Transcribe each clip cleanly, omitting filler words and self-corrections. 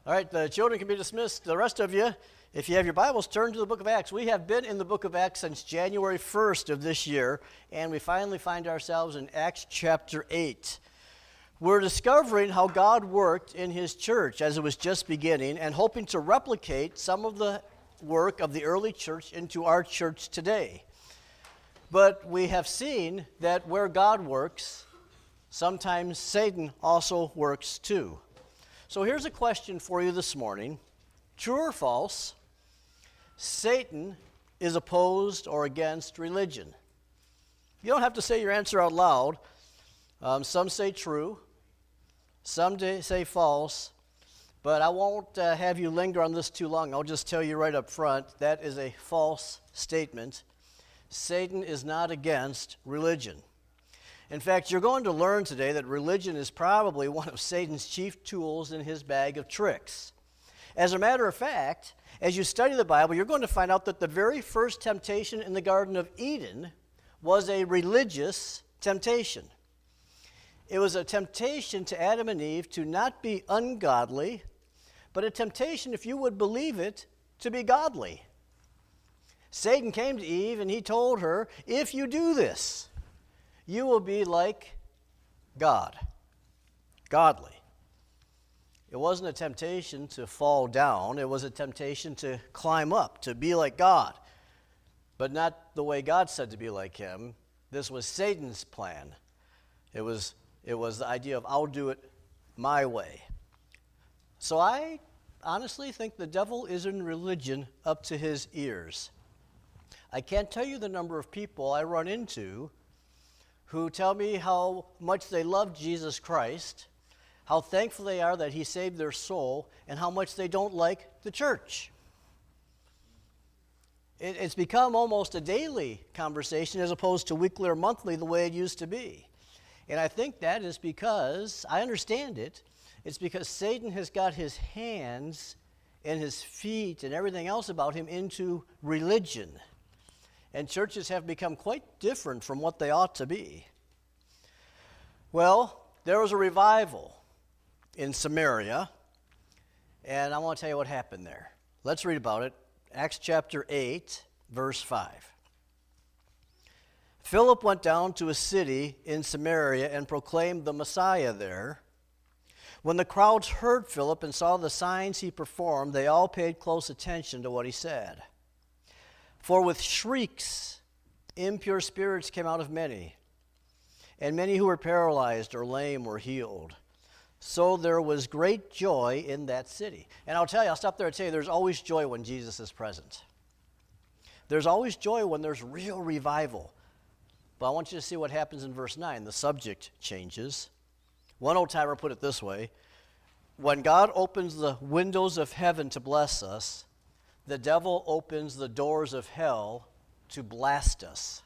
All right, the children can be dismissed. The rest of you, if you have your Bibles, turn to the book of Acts. We have been in the book of Acts since January 1st of this year, and we finally find ourselves in Acts chapter 8. We're discovering how God worked in his church as it was just beginning and hoping to replicate some of the work of the early church into our church today. But we have seen that where God works, sometimes Satan also works too. So here's a question for you this morning. True or false? Satan is opposed or against religion. You don't have to say your answer out loud. Some say true, some say false, but I won't have you linger on this too long. I'll just tell you right up front, that is a false statement. Satan is not against religion. In fact, you're going to learn today that religion is probably one of Satan's chief tools in his bag of tricks. As a matter of fact, as you study the Bible, you're going to find out that the very first temptation in the Garden of Eden was a religious temptation. It was a temptation to Adam and Eve to not be ungodly, but a temptation, if you would believe it, to be godly. Satan came to Eve and he told her, if you do this, you will be like God, godly. It wasn't a temptation to fall down. It was a temptation to climb up, to be like God, but not the way God said to be like him. This was Satan's plan. It was the idea of I'll do it my way. So I honestly think the devil is in religion up to his ears. I can't tell you the number of people I run into who tell me how much they love Jesus Christ, how thankful they are that he saved their soul, and how much they don't like the church. It's become almost a daily conversation as opposed to weekly or monthly the way it used to be. And I think that is because, I understand it, it's because Satan has got his hands and his feet and everything else about him into religion. And churches have become quite different from what they ought to be. Well, there was a revival in Samaria, and I want to tell you what happened there. Let's read about it. Acts chapter 8, verse 5. Philip went down to a city in Samaria and proclaimed the Messiah there. When the crowds heard Philip and saw the signs he performed, they all paid close attention to what he said. For with shrieks, impure spirits came out of many, and many who were paralyzed or lame were healed. So there was great joy in that city. And I'll stop there and tell you, there's always joy when Jesus is present. There's always joy when there's real revival. But I want you to see what happens in verse 9. The subject changes. One old-timer put it this way: when God opens the windows of heaven to bless us, the devil opens the doors of hell to blast us.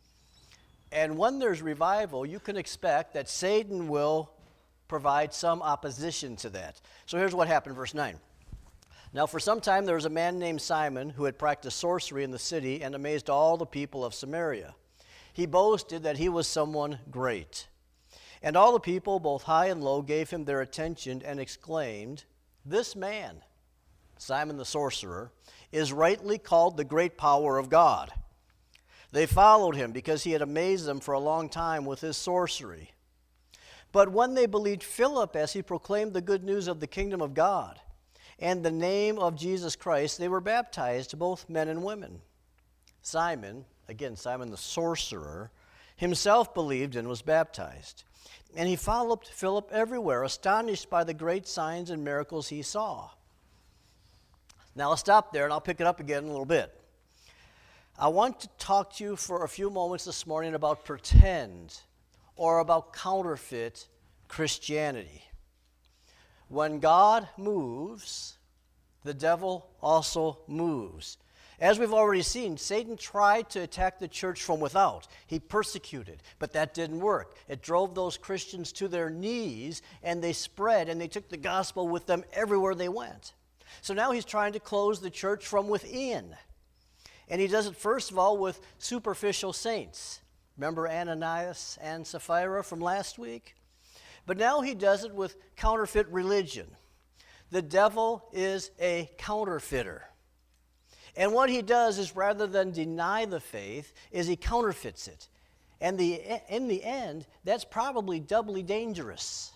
And when there's revival, you can expect that Satan will provide some opposition to that. So here's what happened, verse 9. Now for some time there was a man named Simon who had practiced sorcery in the city and amazed all the people of Samaria. He boasted that he was someone great. And all the people, both high and low, gave him their attention and exclaimed, "This man, Simon the sorcerer, is rightly called the great power of God." They followed him because he had amazed them for a long time with his sorcery. But when they believed Philip as he proclaimed the good news of the kingdom of God and the name of Jesus Christ, they were baptized, both men and women. Simon, again Simon the sorcerer, himself believed and was baptized. And he followed Philip everywhere, astonished by the great signs and miracles he saw. Now I'll stop there and I'll pick it up again in a little bit. I want to talk to you for a few moments this morning about pretend or about counterfeit Christianity. When God moves, the devil also moves. As we've already seen, Satan tried to attack the church from without. He persecuted, but that didn't work. It drove those Christians to their knees, and they spread, and they took the gospel with them everywhere they went. So now he's trying to close the church from within. And he does it, first of all, with superficial saints. Remember Ananias and Sapphira from last week? But now he does it with counterfeit religion. The devil is a counterfeiter. And what he does is, rather than deny the faith, is he counterfeits it. And in the end, that's probably doubly dangerous.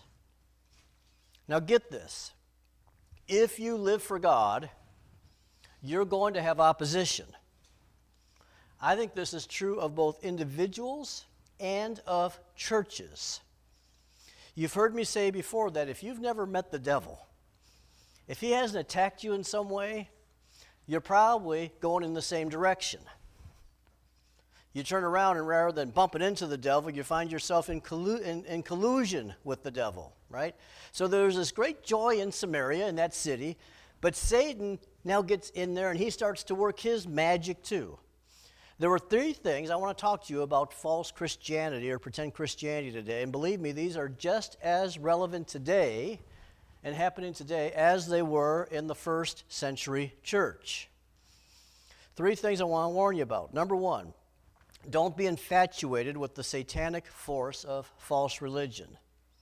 Now get this. If you live for God, you're going to have opposition. I think this is true of both individuals and of churches. You've heard me say before that if you've never met the devil, if he hasn't attacked you in some way, you're probably going in the same direction. You turn around and rather than bumping into the devil, you find yourself in collusion with the devil, right? So there's this great joy in Samaria, in that city, but Satan now gets in there and he starts to work his magic too. There were 3 things I want to talk to you about false Christianity or pretend Christianity today, and believe me, these are just as relevant today and happening today as they were in the first century church. 3 things I want to warn you about. Number 1, don't be infatuated with the satanic force of false religion.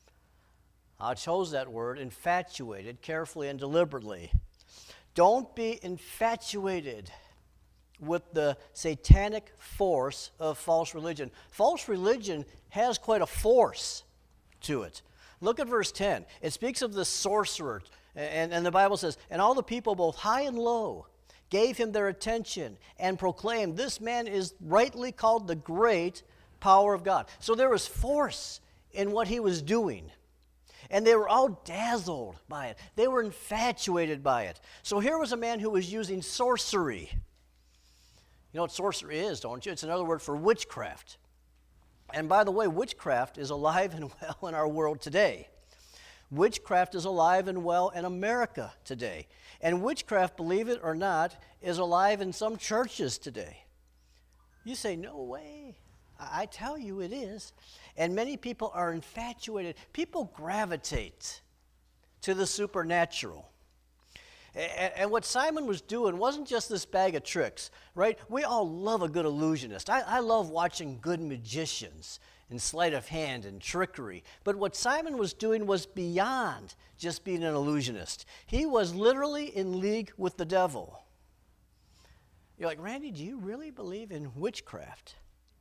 I chose that word, infatuated, carefully and deliberately. Don't be infatuated with the satanic force of false religion. False religion has quite a force to it. Look at verse 10. It speaks of the sorcerer, and the Bible says, and all the people, both high and low, gave him their attention and proclaimed, this man is rightly called the great power of God. So there was force in what he was doing. And they were all dazzled by it. They were infatuated by it. So here was a man who was using sorcery. You know what sorcery is, don't you? It's another word for witchcraft. And by the way, witchcraft is alive and well in our world today. Witchcraft is alive and well in America today. And witchcraft, believe it or not, is alive in some churches today. You say, no way. I tell you it is. And many people are infatuated. People gravitate to the supernatural. And what Simon was doing wasn't just this bag of tricks, right? We all love a good illusionist. I love watching good magicians and sleight of hand and trickery. But what Simon was doing was beyond just being an illusionist. He was literally in league with the devil. You're like, Randy, do you really believe in witchcraft?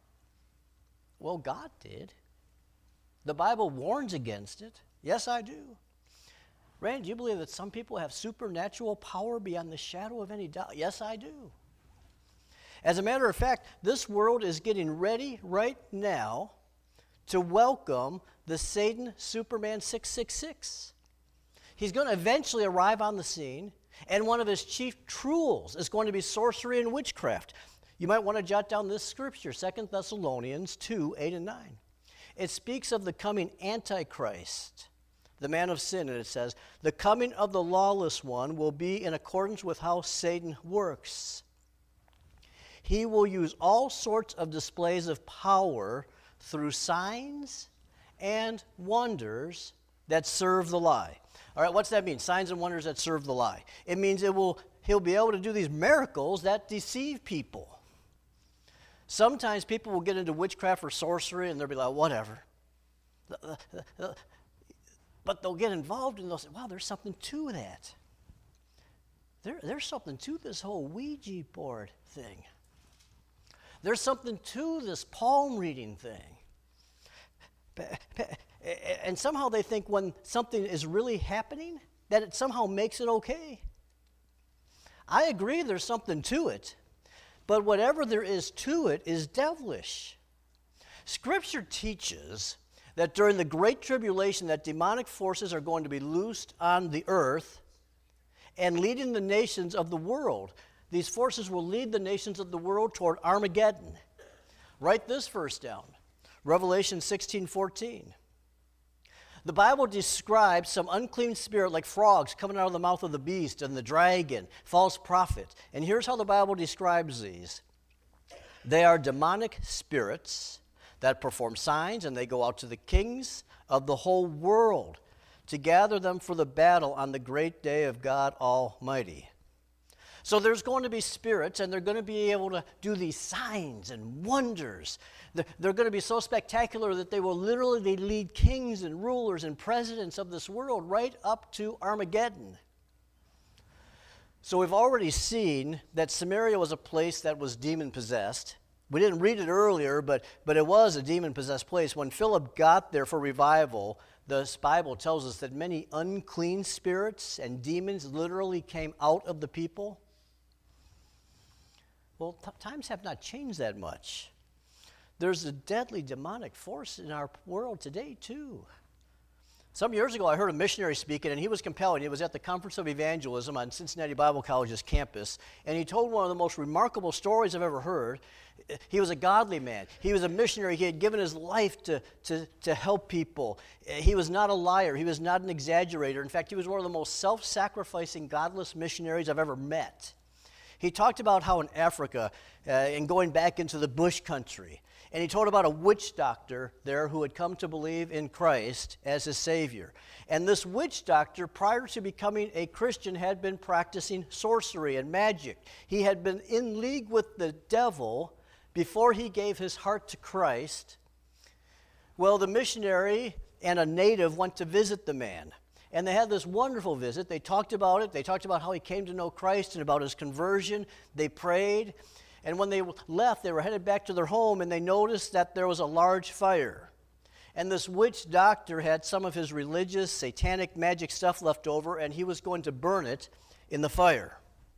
Well, God did. The Bible warns against it. Yes, I do. Randy, do you believe that some people have supernatural power beyond the shadow of any doubt? Yes, I do. As a matter of fact, this world is getting ready right now to welcome the Satan Superman 666. He's going to eventually arrive on the scene, and one of his chief tools is going to be sorcery and witchcraft. You might want to jot down this scripture, 2 Thessalonians 2, 8 and 9. It speaks of the coming Antichrist, the man of sin, and it says, the coming of the lawless one will be in accordance with how Satan works. He will use all sorts of displays of power through signs and wonders that serve the lie. All right, what's that mean? Signs and wonders that serve the lie. It means he'll be able to do these miracles that deceive people. Sometimes people will get into witchcraft or sorcery and they'll be like, whatever. But they'll get involved and they'll say, wow, there's something to that. There's something to this whole Ouija board thing. There's something to this palm reading thing. And somehow they think when something is really happening, that it somehow makes it okay. I agree there's something to it, but whatever there is to it is devilish. Scripture teaches that during the Great Tribulation that demonic forces are going to be loosed on the earth and leading the nations of the world. These forces will lead the nations of the world toward Armageddon. Write this verse down, Revelation 16:14. The Bible describes some unclean spirit like frogs coming out of the mouth of the beast and the dragon, false prophet. And here's how the Bible describes these. They are demonic spirits that perform signs, and they go out to the kings of the whole world to gather them for the battle on the great day of God Almighty. So there's going to be spirits, and they're going to be able to do these signs and wonders. They're going to be so spectacular that they will literally lead kings and rulers and presidents of this world right up to Armageddon. So we've already seen that Samaria was a place that was demon-possessed. We didn't read it earlier, but it was a demon-possessed place. When Philip got there for revival, the Bible tells us that many unclean spirits and demons literally came out of the people. Well, times have not changed that much. There's a deadly demonic force in our world today, too. Some years ago, I heard a missionary speaking, and he was compelling. He was at the Conference of Evangelism on Cincinnati Bible College's campus, and he told one of the most remarkable stories I've ever heard. He was a godly man. He was a missionary. He had given his life to help people. He was not a liar. He was not an exaggerator. In fact, he was one of the most self-sacrificing, godless missionaries I've ever met. He talked about how in Africa, and going back into the bush country, and he told about a witch doctor there who had come to believe in Christ as his Savior. And this witch doctor, prior to becoming a Christian, had been practicing sorcery and magic. He had been in league with the devil before he gave his heart to Christ. Well, the missionary and a native went to visit the man. And they had this wonderful visit. They talked about it. They talked about how he came to know Christ and about his conversion. They prayed. And when they left, they were headed back to their home, and they noticed that there was a large fire. And this witch doctor had some of his religious, satanic, magic stuff left over, and he was going to burn it in the fire.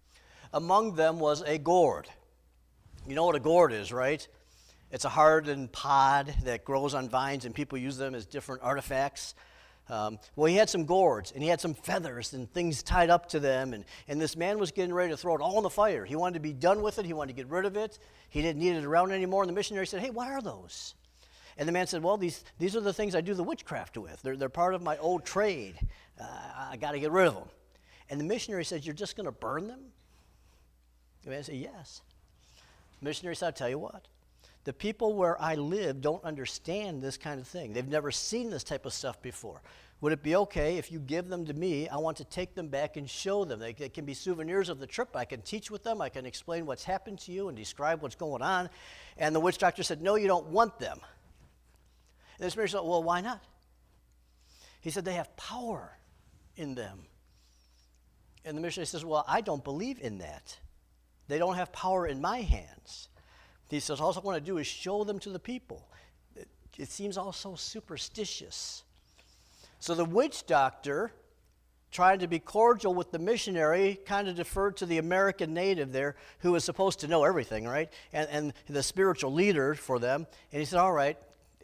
Among them was a gourd. You know what a gourd is, right? It's a hardened pod that grows on vines, and people use them as different artifacts. Well, he had some gourds, and he had some feathers and things tied up to them, and this man was getting ready to throw it all in the fire. He wanted to be done with it. He wanted to get rid of it. He didn't need it around anymore, and the missionary said, "Hey, what are those?" And the man said, "Well, these are the things I do the witchcraft with. They're part of my old trade. I got to get rid of them." And the missionary said, "You're just going to burn them?" The man said, "Yes." The missionary said, "I'll tell you what. The people where I live don't understand this kind of thing. They've never seen this type of stuff before. Would it be okay if you give them to me? I want to take them back and show them. They can be souvenirs of the trip. I can teach with them. I can explain what's happened to you and describe what's going on." And the witch doctor said, "No, you don't want them." And this missionary said, "Well, why not?" He said, "They have power in them." And the missionary says, "Well, I don't believe in that. They don't have power in my hands." He says, "All I want to do is show them to the people." It seems all so superstitious. So the witch doctor, trying to be cordial with the missionary, kind of deferred to the American native there, who was supposed to know everything, right? And the spiritual leader for them. And he said, "All right,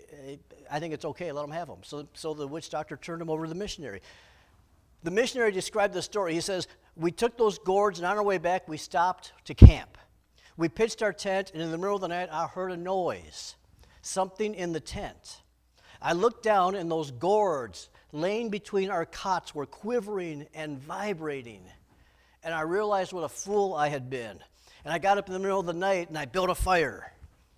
I think it's okay, let them have them." So the witch doctor turned him over to the missionary. The missionary described the story. He says, "We took those gourds, and on our way back, we stopped to camp. We pitched our tent, and in the middle of the night, I heard a noise, something in the tent. I looked down, and those gourds laying between our cots were quivering and vibrating. And I realized what a fool I had been. And I got up in the middle of the night, and I built a fire."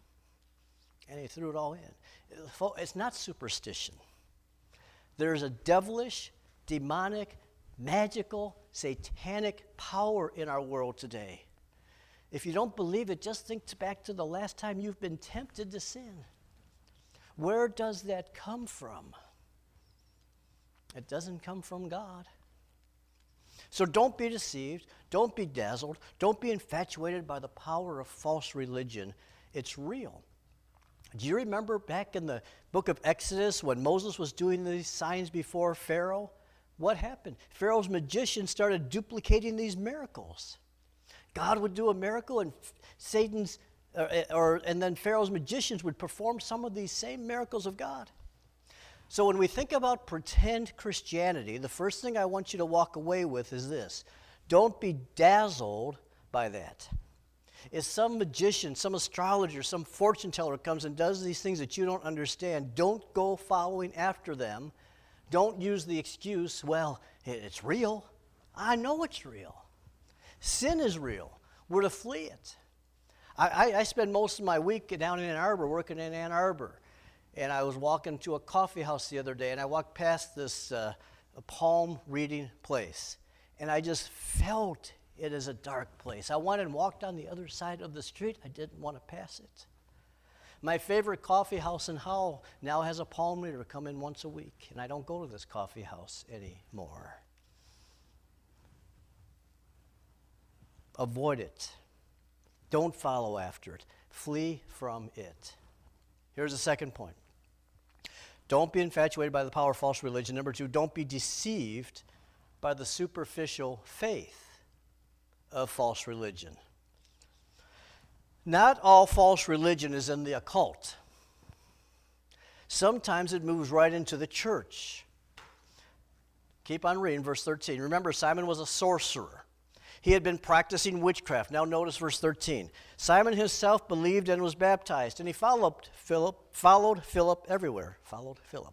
And he threw it all in. It's not superstition. There's a devilish, demonic, magical, satanic power in our world today. If you don't believe it, just think back to the last time you've been tempted to sin. Where does that come from? It doesn't come from God. So don't be deceived. Don't be dazzled. Don't be infatuated by the power of false religion. It's real. Do you remember back in the book of Exodus when Moses was doing these signs before Pharaoh? What happened? Pharaoh's magicians started duplicating these miracles. God would do a miracle, and and then Pharaoh's magicians would perform some of these same miracles of God. So when we think about pretend Christianity, the first thing I want you to walk away with is this: don't be dazzled by that. If some magician, some astrologer, some fortune teller comes and does these things that you don't understand, don't go following after them. Don't use the excuse, "Well, it's real." I know it's real. Sin is real. We're to flee it. I spend most of my week down in Ann Arbor, working in Ann Arbor. And I was walking to a coffee house the other day, and I walked past this palm reading place. And I just felt it as a dark place. I went and walked on the other side of the street. I didn't want to pass it. My favorite coffee house in Howell now has a palm reader come in once a week, and I don't go to this coffee house anymore. avoid it. Don't follow after it. Flee from it. Here's the second point. Don't be infatuated by the power of false religion. Number 2, don't be deceived by the superficial faith of false religion. Not all false religion is in the occult. Sometimes it moves right into the church. Keep on reading, verse 13. Remember, Simon was a sorcerer. He had been practicing witchcraft. Now notice verse 13. Simon himself believed and was baptized, and he followed Philip everywhere. Followed Philip.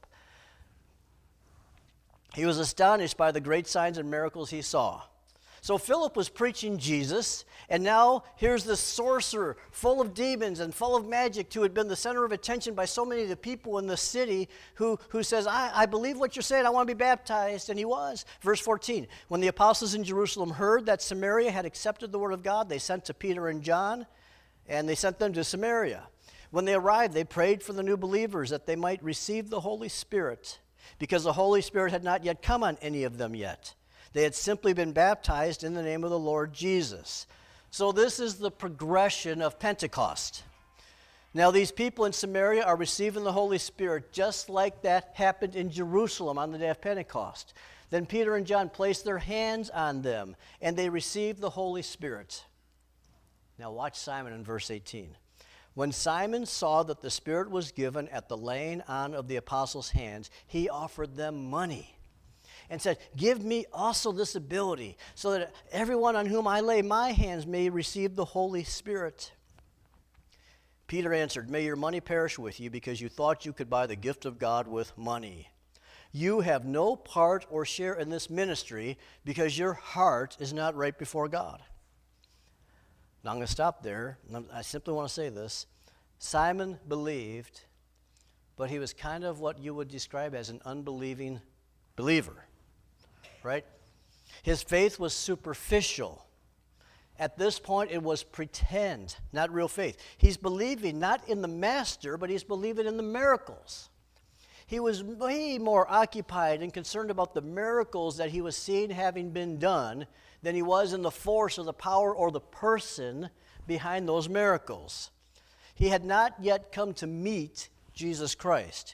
He was astonished by the great signs and miracles he saw. So Philip was preaching Jesus, and now here's this sorcerer full of demons and full of magic who had been the center of attention by so many of the people in the city who says, I believe what you're saying, I want to be baptized, and he was. Verse 14, when the apostles in Jerusalem heard that Samaria had accepted the word of God, they sent to Peter and John, and they sent them to Samaria. When they arrived, they prayed for the new believers that they might receive the Holy Spirit, because the Holy Spirit had not yet come on any of them yet. They had simply been baptized in the name of the Lord Jesus. So this is the progression of Pentecost. Now these people in Samaria are receiving the Holy Spirit just like that happened in Jerusalem on the day of Pentecost. Then Peter and John placed their hands on them, and they received the Holy Spirit. Now watch Simon in verse 18. When Simon saw that the Spirit was given at the laying on of the apostles' hands, he offered them money and said, give me also this ability, so that everyone on whom I lay my hands may receive the Holy Spirit. Peter answered, may your money perish with you, because you thought you could buy the gift of God with money. You have no part or share in this ministry, because your heart is not right before God. Now I'm going to stop there. I simply want to say this. Simon believed, but he was kind of what you would describe as an unbelieving believer. Right? His faith was superficial. At this point, it was pretend, not real faith. He's believing not in the master, but he's believing in the miracles. He was way more occupied and concerned about the miracles that he was seeing having been done than he was in the force or the power or the person behind those miracles. He had not yet come to meet Jesus Christ.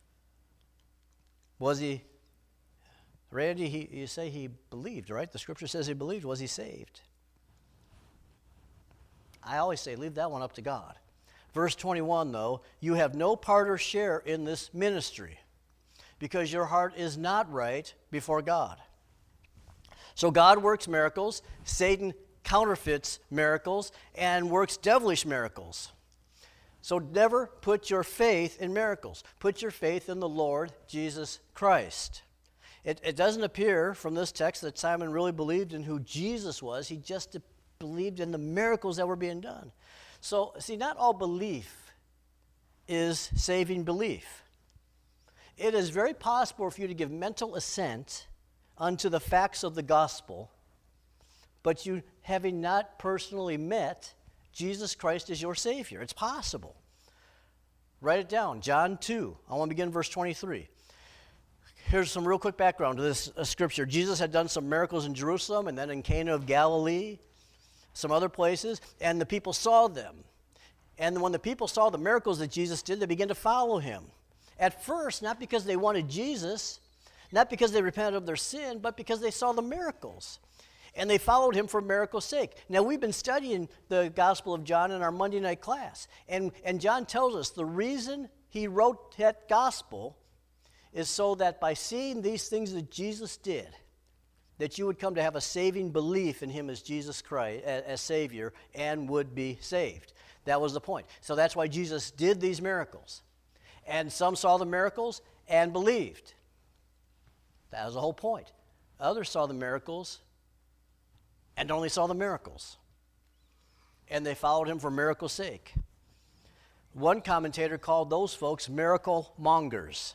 Was he? Randy, you say he believed, right? The scripture says he believed. Was he saved? I always say leave that one up to God. Verse 21, though, you have no part or share in this ministry, because your heart is not right before God. So God works miracles, Satan counterfeits miracles, and works devilish miracles. So never put your faith in miracles. Put your faith in the Lord Jesus Christ. It doesn't appear from this text that Simon really believed in who Jesus was. He just believed in the miracles that were being done. So, see, not all belief is saving belief. It is very possible for you to give mental assent unto the facts of the gospel, but you having not personally met Jesus Christ as your Savior. It's possible. Write it down. John 2. I want to begin verse 23. Here's some real quick background to this scripture. Jesus had done some miracles in Jerusalem and then in Cana of Galilee, some other places, and the people saw them. And when the people saw the miracles that Jesus did, they began to follow him. At first, not because they wanted Jesus, not because they repented of their sin, but because they saw the miracles. And they followed him for miracle's sake. Now, we've been studying the Gospel of John in our Monday night class. And John tells us the reason he wrote that gospel is so that by seeing these things that Jesus did, that you would come to have a saving belief in him as Jesus Christ, as Savior, and would be saved. That was the point. So that's why Jesus did these miracles. And some saw the miracles and believed. That was the whole point. Others saw the miracles and only saw the miracles. And they followed him for miracle's sake. One commentator called those folks miracle mongers.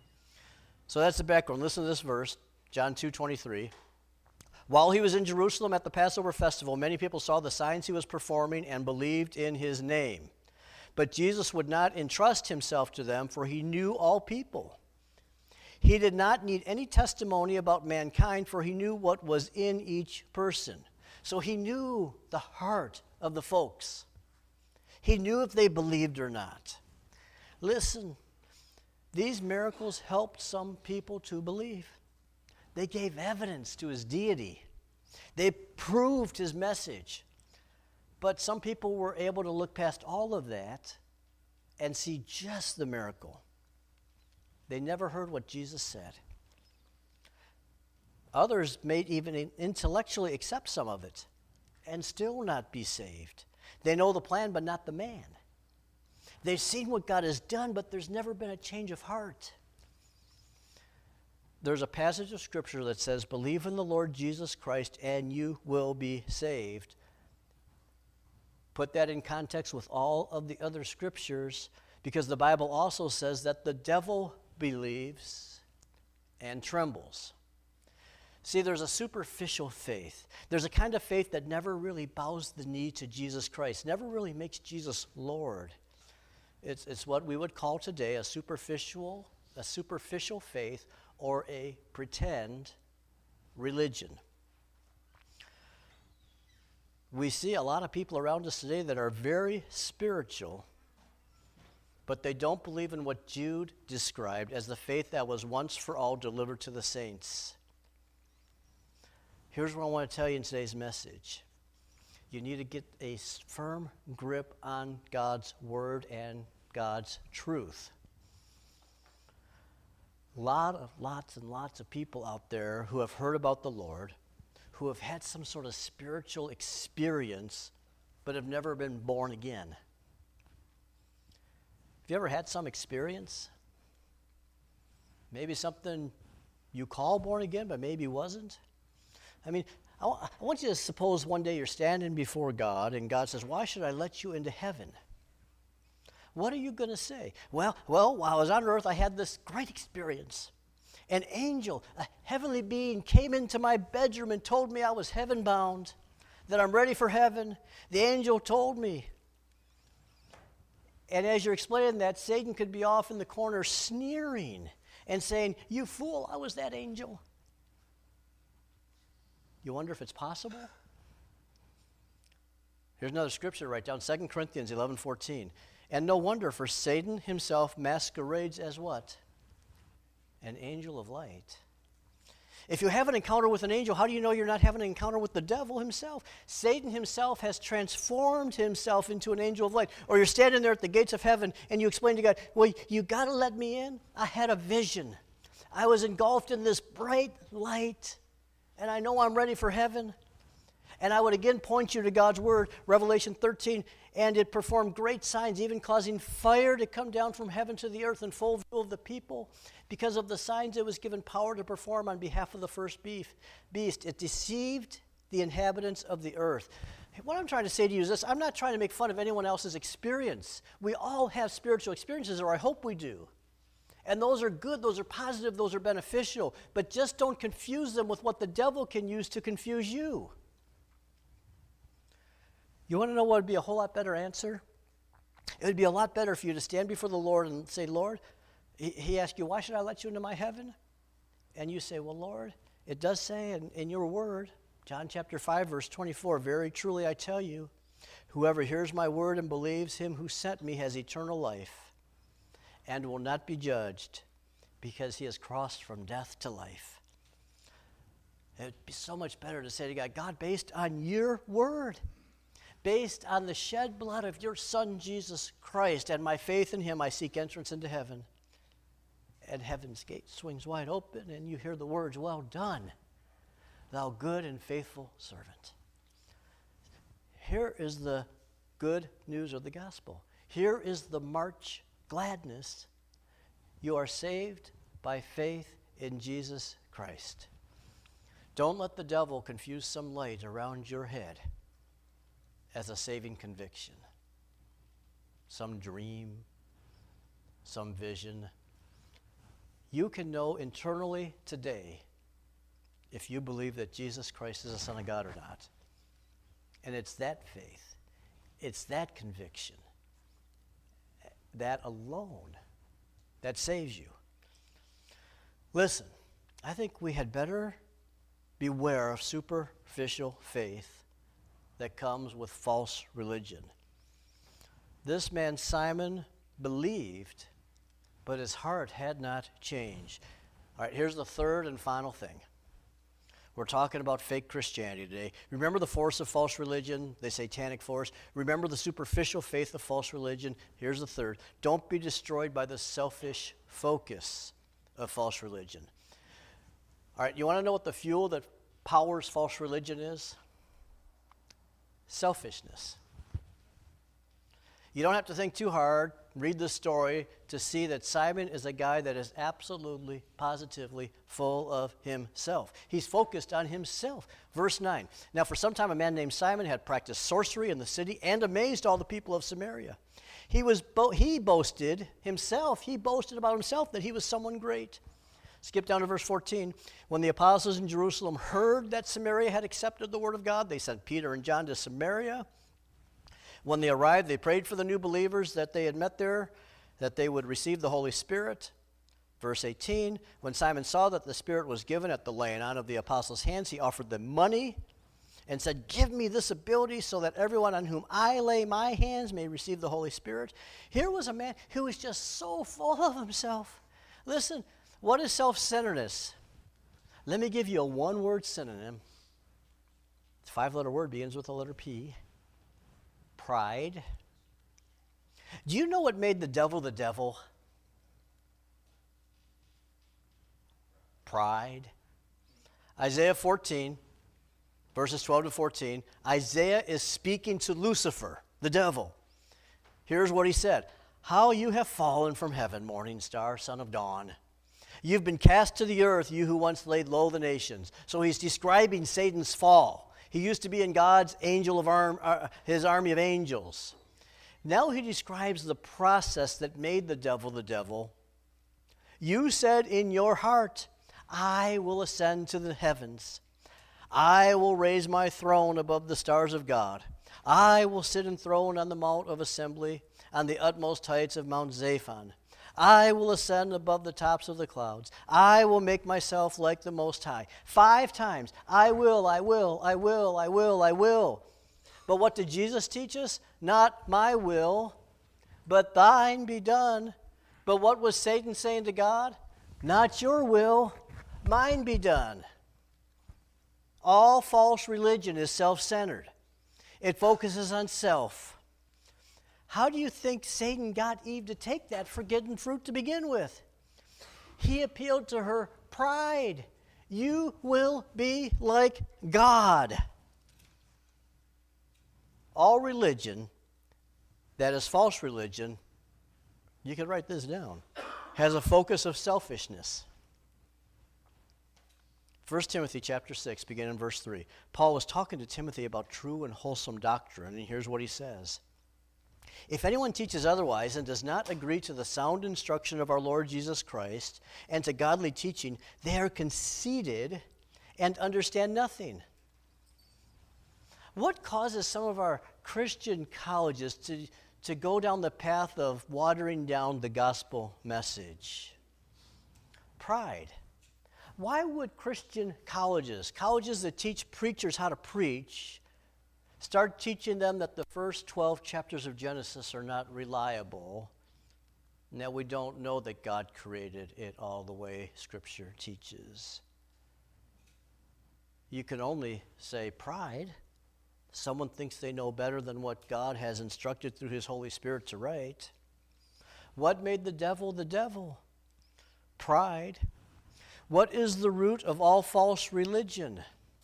So that's the background. Listen to this verse, John 2:23. While he was in Jerusalem at the Passover festival, many people saw the signs he was performing and believed in his name. But Jesus would not entrust himself to them, for he knew all people. He did not need any testimony about mankind, for he knew what was in each person. So he knew the heart of the folks. He knew if they believed or not. Listen, these miracles helped some people to believe. They gave evidence to his deity. They proved his message. But some people were able to look past all of that and see just the miracle. They never heard what Jesus said. Others may even intellectually accept some of it and still not be saved. They know the plan, but not the man. They've seen what God has done, but there's never been a change of heart. There's a passage of Scripture that says, believe in the Lord Jesus Christ and you will be saved. Put that in context with all of the other Scriptures, because the Bible also says that the devil believes and trembles. See, there's a superficial faith. There's a kind of faith that never really bows the knee to Jesus Christ, never really makes Jesus Lord. It's what we would call today a superficial faith or a pretend religion. We see a lot of people around us today that are very spiritual, but they don't believe in what Jude described as the faith that was once for all delivered to the saints. Here's what I want to tell you in today's message. You need to get a firm grip on God's word and God's truth. Lots and lots of people out there who have heard about the Lord, who have had some sort of spiritual experience, but have never been born again. Have you ever had some experience? Maybe something you call born again, but maybe wasn't? I mean, I want you to suppose one day you're standing before God, and God says, why should I let you into heaven? What are you going to say? Well, while I was on earth, I had this great experience. An angel, a heavenly being, came into my bedroom and told me I was heaven-bound, that I'm ready for heaven. The angel told me. And as you're explaining that, Satan could be off in the corner sneering and saying, you fool, I was that angel. You wonder if it's possible? Here's another scripture to write down, 2 Corinthians 11:14. And no wonder, for Satan himself masquerades as what? An angel of light. If you have an encounter with an angel, how do you know you're not having an encounter with the devil himself? Satan himself has transformed himself into an angel of light. Or you're standing there at the gates of heaven and you explain to God, well, you got to let me in. I had a vision. I was engulfed in this bright light, and I know I'm ready for heaven. And I would again point you to God's word, Revelation 13, and it performed great signs, even causing fire to come down from heaven to the earth in full view of the people. Because of the signs it was given power to perform on behalf of the first beast. It deceived the inhabitants of the earth. What I'm trying to say to you is this: I'm not trying to make fun of anyone else's experience. We all have spiritual experiences, or I hope we do. And those are good, those are positive, those are beneficial. But just don't confuse them with what the devil can use to confuse you. You want to know what would be a whole lot better answer? It would be a lot better for you to stand before the Lord and say, Lord, he asked you, why should I let you into my heaven? And you say, well, Lord, it does say in your word, John chapter 5, verse 24, very truly I tell you, whoever hears my word and believes him who sent me has eternal life and will not be judged because he has crossed from death to life. It would be so much better to say to God, God, based on your word, based on the shed blood of your Son, Jesus Christ, and my faith in him, I seek entrance into heaven. And heaven's gate swings wide open, and you hear the words, well done, thou good and faithful servant. Here is the good news of the gospel. Here is the March gladness. You are saved by faith in Jesus Christ. Don't let the devil confuse some light around your head as a saving conviction. Some dream, some vision. You can know internally today if you believe that Jesus Christ is the Son of God or not. And it's that faith, it's that conviction, that alone, that saves you. Listen, I think we had better beware of superficial faith that comes with false religion. This man Simon believed, but his heart had not changed. All right, here's the third and final thing. We're talking about fake Christianity today. Remember the force of false religion, the satanic force? Remember the superficial faith of false religion? Here's the third. Don't be destroyed by the selfish focus of false religion. All right, you want to know what the fuel that powers false religion is? Selfishness. You don't have to think too hard, read the story to see that Simon is a guy that is absolutely, positively full of himself. He's focused on himself. Verse 9. Now for some time a man named Simon had practiced sorcery in the city and amazed all the people of Samaria. He boasted about himself that he was someone great. Skip down to verse 14. When the apostles in Jerusalem heard that Samaria had accepted the word of God, they sent Peter and John to Samaria. When they arrived, they prayed for the new believers that they had met there, that they would receive the Holy Spirit. Verse 18, when Simon saw that the Spirit was given at the laying on of the apostles' hands, he offered them money and said, "Give me this ability so that everyone on whom I lay my hands may receive the Holy Spirit." Here was a man who was just so full of himself. Listen, what is self-centeredness? Let me give you a one-word synonym. It's a 5-letter word, begins with the letter P. Pride. Do you know what made the devil the devil? Pride. Isaiah 14, verses 12 to 14. Isaiah is speaking to Lucifer, the devil. Here's what he said. "How you have fallen from heaven, morning star, son of dawn. You've been cast to the earth, you who once laid low the nations." So he's describing Satan's fall. He used to be in God's his army of angels. Now he describes the process that made the devil the devil. "You said in your heart, I will ascend to the heavens. I will raise my throne above the stars of God. I will sit enthroned on the mount of assembly, on the utmost heights of Mount Zaphon. I will ascend above the tops of the clouds. I will make myself like the Most High." 5 times, I will, I will, I will, I will, I will. But what did Jesus teach us? Not my will, but thine be done. But what was Satan saying to God? Not your will, mine be done. All false religion is self-centered. It focuses on self. How do you think Satan got Eve to take that forbidden fruit to begin with? He appealed to her pride. You will be like God. All religion that is false religion, you can write this down, has a focus of selfishness. 1 Timothy chapter 6, beginning in verse 3. Paul was talking to Timothy about true and wholesome doctrine, and here's what he says. "If anyone teaches otherwise and does not agree to the sound instruction of our Lord Jesus Christ and to godly teaching, they are conceited and understand nothing." What causes some of our Christian colleges to go down the path of watering down the gospel message? Pride. Why would Christian colleges that teach preachers how to preach, start teaching them that the first 12 chapters of Genesis are not reliable, and that we don't know that God created it all the way Scripture teaches? You can only say pride. Someone thinks they know better than what God has instructed through his Holy Spirit to write. What made the devil the devil? Pride. What is the root of all false religion?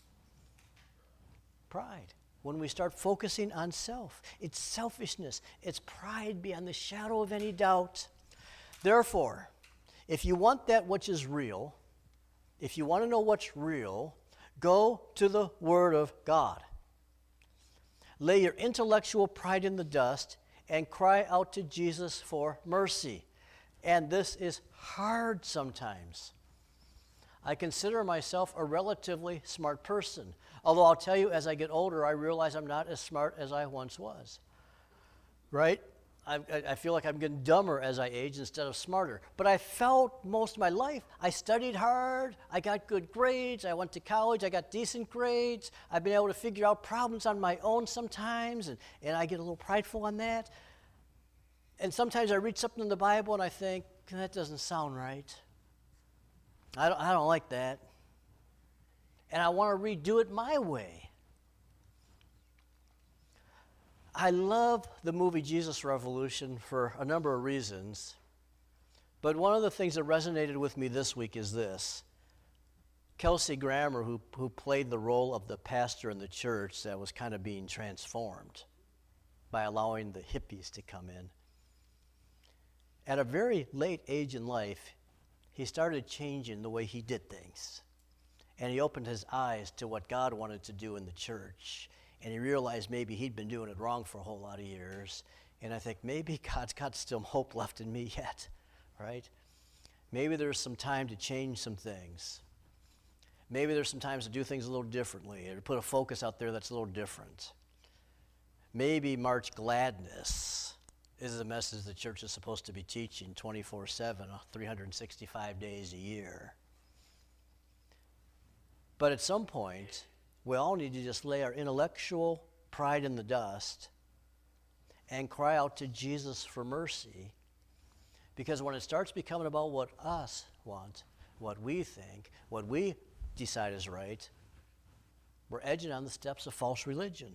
Pride. When we start focusing on self, it's selfishness, it's pride beyond the shadow of any doubt. Therefore, if you want that which is real, if you want to know what's real, go to the Word of God. Lay your intellectual pride in the dust and cry out to Jesus for mercy. And this is hard sometimes. I consider myself a relatively smart person. Although I'll tell you, as I get older, I realize I'm not as smart as I once was. Right? I feel like I'm getting dumber as I age instead of smarter. But I felt most of my life, I studied hard, I got good grades, I went to college, I got decent grades, I've been able to figure out problems on my own sometimes, and I get a little prideful on that. And sometimes I read something in the Bible and I think, that doesn't sound right. I don't like that. And I want to redo it my way. I love the movie Jesus Revolution for a number of reasons, but one of the things that resonated with me this week is this. Kelsey Grammer, who played the role of the pastor in the church that was kind of being transformed by allowing the hippies to come in. At a very late age in life, he started changing the way he did things, and he opened his eyes to what God wanted to do in the church. And he realized maybe he'd been doing it wrong for a whole lot of years. And I think maybe God's got still hope left in me yet, right? Maybe there's some time to change some things. Maybe there's some times to do things a little differently, or to put a focus out there that's a little different. Maybe March Gladness is the message the church is supposed to be teaching 24/7, 365 days a year. But at some point, we all need to just lay our intellectual pride in the dust and cry out to Jesus for mercy. Because when it starts becoming about what us want, what we think, what we decide is right, we're edging on the steps of false religion.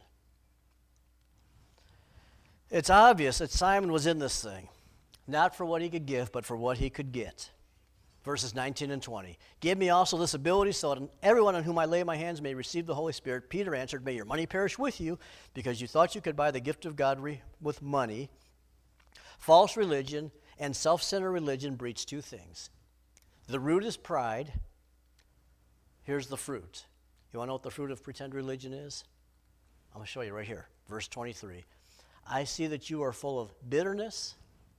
It's obvious that Simon was in this thing, not for what he could give, but for what he could get. Verses 19 and 20. Give me also this ability so that everyone on whom I lay my hands may receive the Holy Spirit. Peter answered, may your money perish with you, because you thought you could buy the gift of God with money. False religion and self-centered religion breeds two things. The root is pride. Here's the fruit. You want to know what the fruit of pretend religion is? I'm going to show you right here. Verse 23. I see that you are full of bitterness,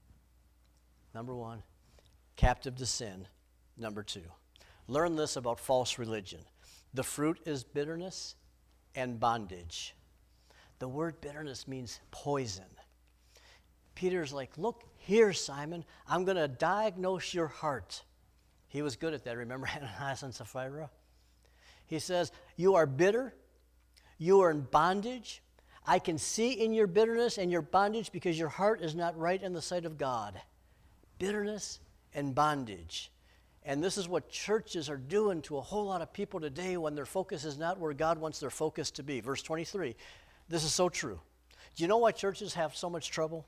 number one, captive to sin, number two. Learn this about false religion. The fruit is bitterness and bondage. The word bitterness means poison. Peter's like, look here, Simon, I'm going to diagnose your heart. He was good at that. Remember Ananias and Sapphira? He says, you are bitter. You are in bondage. I can see in your bitterness and your bondage because your heart is not right in the sight of God. Bitterness and bondage. And this is what churches are doing to a whole lot of people today when their focus is not where God wants their focus to be. Verse 23, this is so true. Do you know why churches have so much trouble?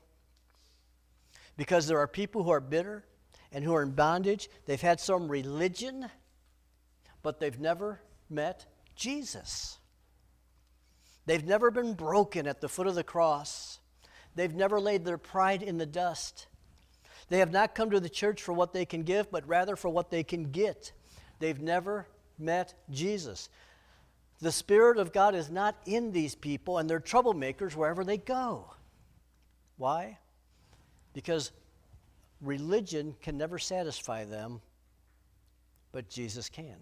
Because there are people who are bitter and who are in bondage. They've had some religion, but they've never met Jesus. They've never been broken at the foot of the cross. They've never laid their pride in the dust. They have not come to the church for what they can give, but rather for what they can get. They've never met Jesus. The Spirit of God is not in these people, and they're troublemakers wherever they go. Why? Because religion can never satisfy them, but Jesus can.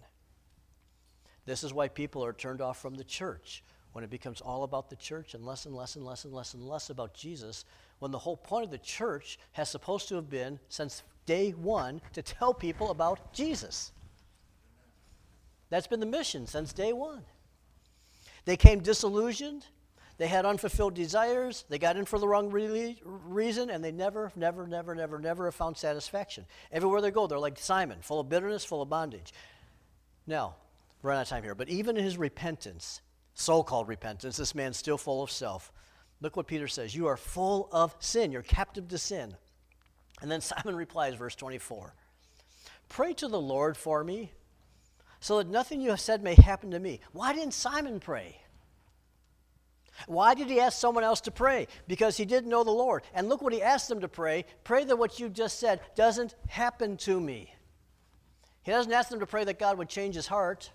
This is why people are turned off from the church. When it becomes all about the church and less and less and less and less and less about Jesus, when the whole point of the church has supposed to have been, since day one, to tell people about Jesus. That's been the mission since day one. They came disillusioned. They had unfulfilled desires. They got in for the wrong reason, and they never have found satisfaction. Everywhere they go, they're like Simon, full of bitterness, full of bondage. Now, we're out of time here, but even in his repentance, so-called repentance, this man's still full of self. Look what Peter says. You are full of sin. You're captive to sin. And then Simon replies, verse 24. Pray to the Lord for me, so that nothing you have said may happen to me. Why didn't Simon pray? Why did he ask someone else to pray? Because he didn't know the Lord. And look what he asked them to pray. Pray that what you just said doesn't happen to me. He doesn't ask them to pray that God would change his heart.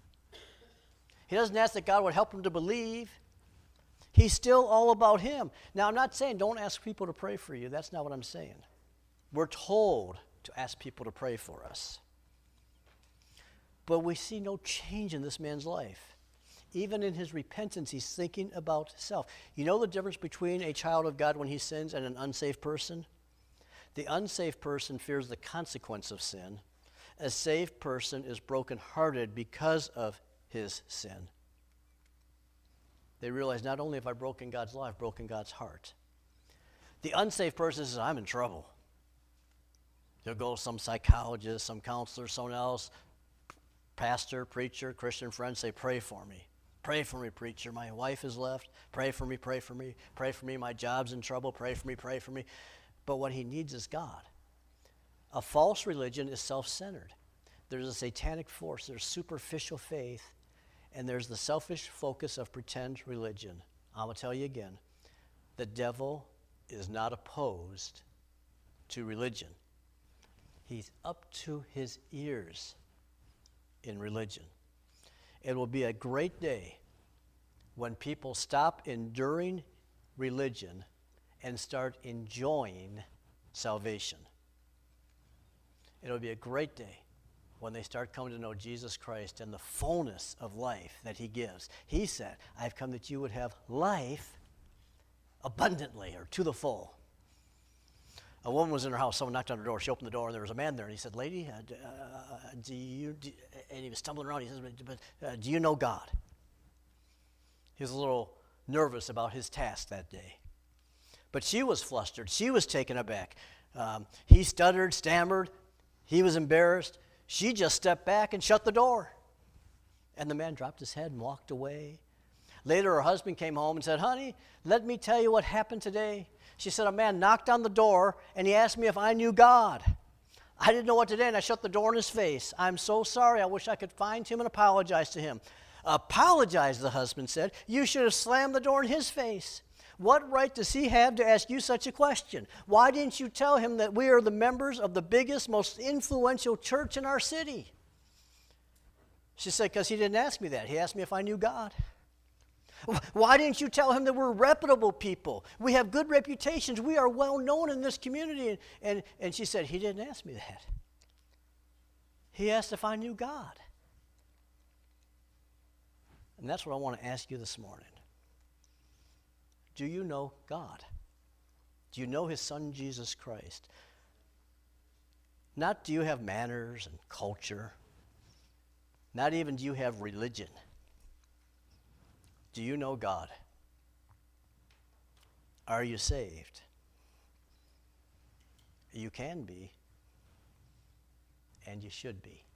He doesn't ask that God would help him to believe. He's still all about him. Now, I'm not saying don't ask people to pray for you. That's not what I'm saying. We're told to ask people to pray for us. But we see no change in this man's life. Even in his repentance, he's thinking about self. You know the difference between a child of God when he sins and an unsaved person? The unsaved person fears the consequence of sin. A saved person is brokenhearted because of his sin. They realize, not only have I broken God's law, I've broken God's heart. The unsaved person says, I'm in trouble. They'll go to some psychologist, some counselor, someone else, pastor, preacher, Christian friend, say, pray for me. Pray for me, preacher. My wife is left. Pray for me, pray for me. Pray for me, my job's in trouble. Pray for me, pray for me. But what he needs is God. A false religion is self-centered. There's a satanic force. There's superficial faith. And there's the selfish focus of pretend religion. I will tell you again, the devil is not opposed to religion. He's up to his ears in religion. It will be a great day when people stop enduring religion and start enjoying salvation. It'll be a great day when they start coming to know Jesus Christ and the fullness of life that he gives. He said, I've come that you would have life abundantly, or to the full. A woman was in her house. Someone knocked on her door. She opened the door, and there was a man there. And he said, lady, and he was stumbling around. He says, but do you know God? He was a little nervous about his task that day. But she was flustered. She was taken aback. He stuttered, stammered. He was embarrassed. She just stepped back and shut the door. And the man dropped his head and walked away. Later, her husband came home and said, honey, let me tell you what happened today. She said, a man knocked on the door, and he asked me if I knew God. I didn't know what to do, and I shut the door in his face. I'm so sorry. I wish I could find him and apologize to him. Apologize, the husband said. You should have slammed the door in his face. What right does he have to ask you such a question? Why didn't you tell him that we are the members of the biggest, most influential church in our city? She said, because he didn't ask me that. He asked me if I knew God. Why didn't you tell him that we're reputable people? We have good reputations. We are well known in this community. And she said, he didn't ask me that. He asked if I knew God. And that's what I want to ask you this morning. Do you know God? Do you know his son, Jesus Christ? Not do you have manners and culture. Not even do you have religion. Do you know God? Are you saved? You can be, and you should be.